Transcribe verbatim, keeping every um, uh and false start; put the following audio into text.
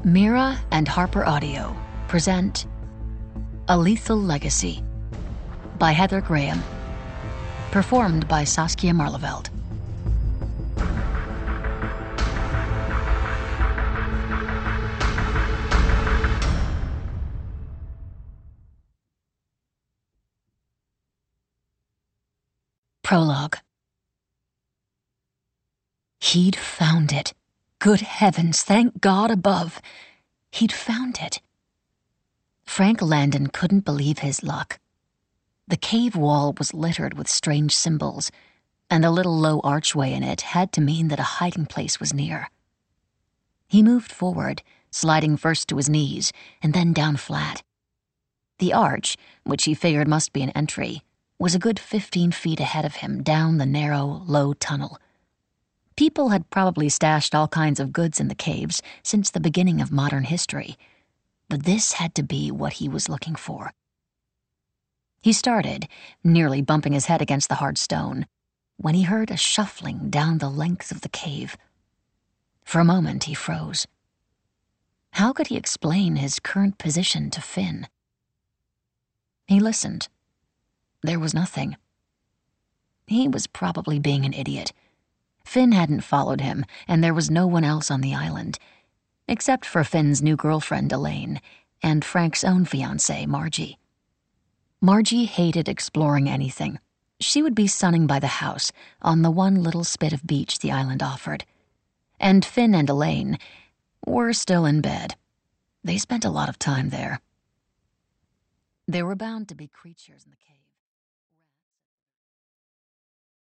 Mira and Harper Audio present A Lethal Legacy by Heather Graham, performed by Saskia Marleveld. Prologue. He'd found it. Good heavens, thank God above. He'd found it. Frank Landon couldn't believe his luck. The cave wall was littered with strange symbols, and the little low archway in it had to mean that a hiding place was near. He moved forward, sliding first to his knees and then down flat. The arch, which he figured must be an entry, was a good fifteen feet ahead of him down the narrow, low tunnel. People had probably stashed all kinds of goods in the caves since the beginning of modern history, but this had to be what he was looking for. He started, nearly bumping his head against the hard stone, when he heard a shuffling down the length of the cave. For a moment he froze. How could he explain his current position to Finn? He listened. There was nothing. He was probably being an idiot. Finn hadn't followed him, and there was no one else on the island, except for Finn's new girlfriend, Elaine, and Frank's own fiancée, Margie. Margie hated exploring anything. She would be sunning by the house, on the one little spit of beach the island offered. And Finn and Elaine were still in bed. They spent a lot of time there. There were bound to be creatures in the cave.